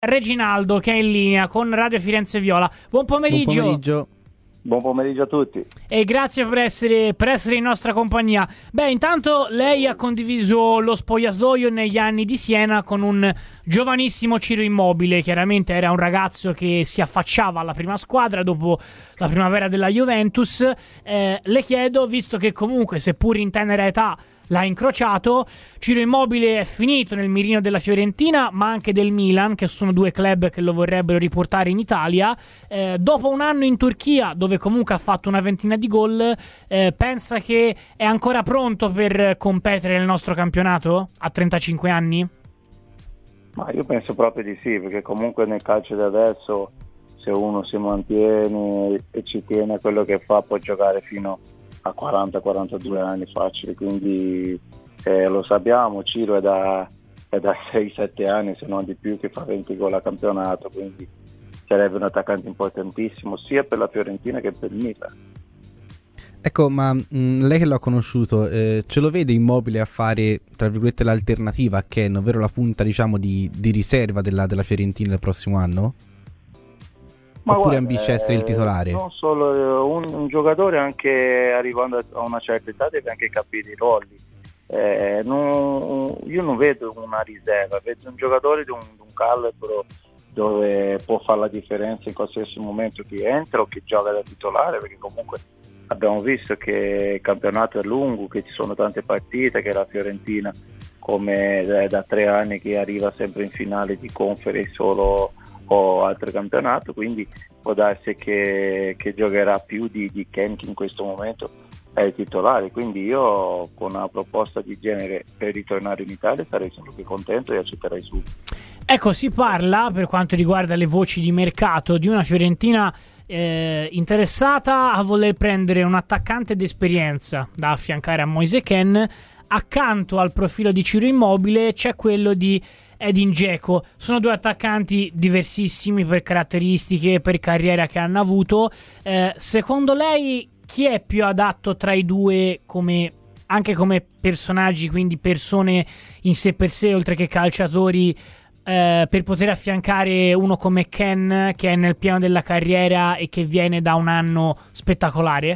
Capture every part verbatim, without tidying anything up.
Reginaldo che è in linea con Radio Firenze Viola. Buon pomeriggio. Buon pomeriggio. Buon pomeriggio a tutti. E grazie per essere, per essere in nostra compagnia. Beh, intanto lei ha condiviso lo spogliatoio negli anni di Siena con un giovanissimo Ciro Immobile. Chiaramente era un ragazzo che si affacciava alla prima squadra dopo la primavera della Juventus. Eh, le chiedo, visto che comunque, seppur in tenera età, l'ha incrociato, Ciro Immobile è finito nel mirino della Fiorentina ma anche del Milan, che sono due club che lo vorrebbero riportare in Italia. Eh, dopo un anno in Turchia, dove comunque ha fatto una ventina di gol, eh, pensa che è ancora pronto per competere nel nostro campionato a trentacinque anni? Ma io penso proprio di sì, perché comunque nel calcio di adesso, se uno si mantiene e ci tiene a quello che fa, può giocare fino a quaranta quarantadue anni facili, quindi eh, lo sappiamo. Ciro è da, è da sei sette anni, se non di più, che fa venti gol a campionato, quindi sarebbe un attaccante importantissimo sia per la Fiorentina che per il Milan. Ecco, ma mh, lei che l'ha conosciuto, eh, ce lo vede Immobile a fare, tra virgolette, l'alternativa a Ken, ovvero la punta, diciamo, di, di riserva della, della Fiorentina il prossimo anno? Ma Oppure guarda, ambisce a essere il titolare? Non solo, un, un giocatore anche arrivando a una certa età deve anche capire i ruoli. Eh, non, io non vedo una riserva, vedo un giocatore di un, di un calibro dove può fare la differenza in qualsiasi momento che entra o che gioca da titolare, perché comunque abbiamo visto che il campionato è lungo, che ci sono tante partite, che la Fiorentina come da, da tre anni che arriva sempre in finale di Conference solo o altro campionato, quindi può darsi che, che giocherà più di, di Ken, che in questo momento è il titolare. Quindi io con una proposta di genere per ritornare in Italia sarei solo più contento e accetterei subito. Ecco, si parla, per quanto riguarda le voci di mercato, di una Fiorentina eh, interessata a voler prendere un attaccante d'esperienza da affiancare a Moise Kean. Accanto al profilo di Ciro Immobile c'è quello di Edin Dzeko. Sono due attaccanti diversissimi per caratteristiche, per carriera che hanno avuto. Eh, secondo lei chi è più adatto tra i due, come, anche come personaggi, quindi persone in sé per sé, oltre che calciatori, eh, per poter affiancare uno come Ken, che è nel piano della carriera e che viene da un anno spettacolare?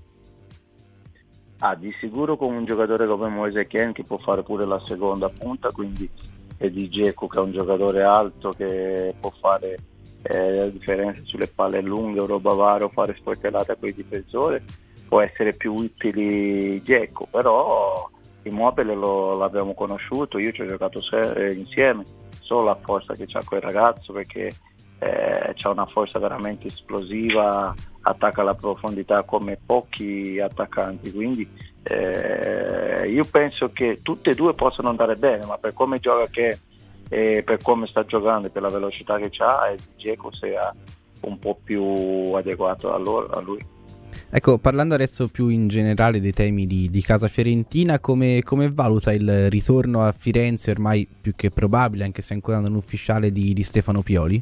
Ah, di sicuro con un giocatore come Moise Kean, che può fare pure la seconda punta, quindi e di Dzeko, che è un giocatore alto che può fare eh, la differenza sulle palle lunghe o roba varia, o fare sportellate a quei difensori, può essere più utile Dzeko. Però Immobile lo, l'abbiamo conosciuto, io ci ho giocato se, insieme, so la forza che c'ha quel ragazzo, perché eh, c'ha una forza veramente esplosiva, attacca alla profondità come pochi attaccanti, quindi eh, io penso che tutte e due possono andare bene, ma per come gioca che e per come sta giocando e per la velocità che ha, Dzeko sia un po' più adeguato a, loro, a lui. Ecco, parlando adesso più in generale dei temi di, di casa fiorentina, come, come valuta il ritorno a Firenze, ormai più che probabile, anche se ancora non ufficiale, di, di Stefano Pioli?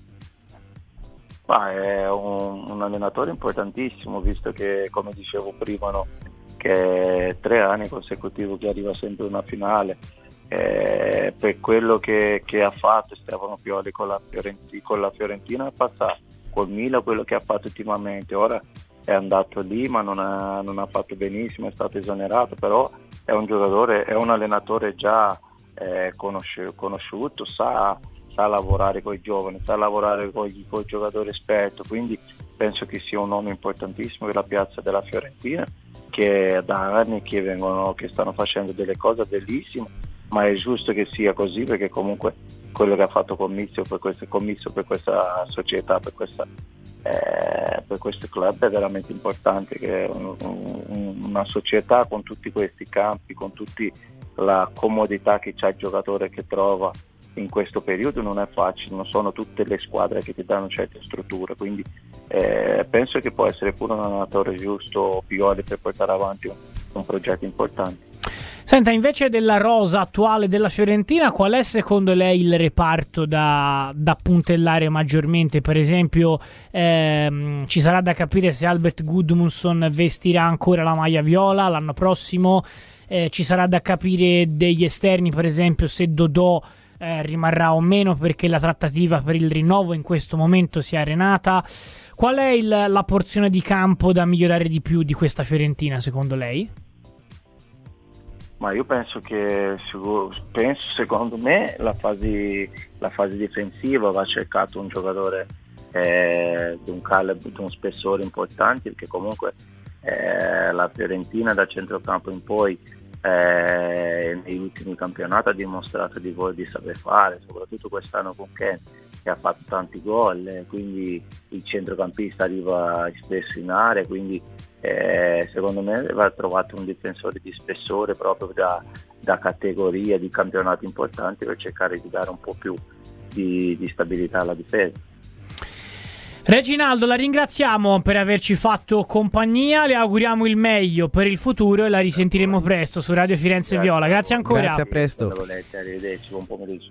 Ma è un, un allenatore importantissimo, visto che, come dicevo prima, no, che è tre anni consecutivi che arriva sempre una finale. Eh, per quello che, che ha fatto Stefano Pioli con la Fiorentina, con la Fiorentina è passato, col Milan quello che ha fatto ultimamente. Ora è andato lì, ma non ha, non ha fatto benissimo, è stato esonerato, però è un giocatore, è un allenatore già eh, conosci- conosciuto, sa, sa lavorare con i giovani, sa lavorare con i giocatori esperti, quindi penso che sia un nome importantissimo per la piazza della Fiorentina, che da anni che vengono, che stanno facendo delle cose bellissime, ma è giusto che sia così, perché comunque quello che ha fatto Commisso per questa, Commisso per questa società, per, questa, eh, per questo club è veramente importante, che è un, un, una società con tutti questi campi, con tutta la comodità che c'ha il giocatore che trova in questo periodo, non è facile, non sono tutte le squadre che ti danno certe strutture, quindi eh, penso che può essere pure un allenatore giusto Pioli per portare avanti un, un progetto importante. Senta, invece della rosa attuale della Fiorentina, qual è secondo lei il reparto da, da puntellare maggiormente? Per esempio, ehm, ci sarà da capire se Albert Gudmundsson vestirà ancora la maglia viola l'anno prossimo, eh, ci sarà da capire degli esterni, per esempio se Dodò eh, rimarrà o meno, perché la trattativa per il rinnovo in questo momento si è arenata. Qual è il, la porzione di campo da migliorare di più di questa Fiorentina, secondo lei? Ma io penso che, penso, secondo me, la fase, la fase difensiva va cercato un giocatore eh, di un calibre, di un spessore importante, perché comunque eh, la Fiorentina da centrocampo in poi eh, negli ultimi campionati ha dimostrato di, di saper fare, soprattutto quest'anno con Ken, che ha fatto tanti gol, eh, quindi il centrocampista arriva spesso in area, quindi eh, secondo me va trovato un difensore di spessore proprio da, da categoria di campionati importanti, per cercare di dare un po' più di, di stabilità alla difesa. Reginaldo, la ringraziamo per averci fatto compagnia, le auguriamo il meglio per il futuro e la risentiremo presto su Radio Firenze Viola. Grazie ancora. Grazie, a presto. Arrivederci, buon pomeriggio.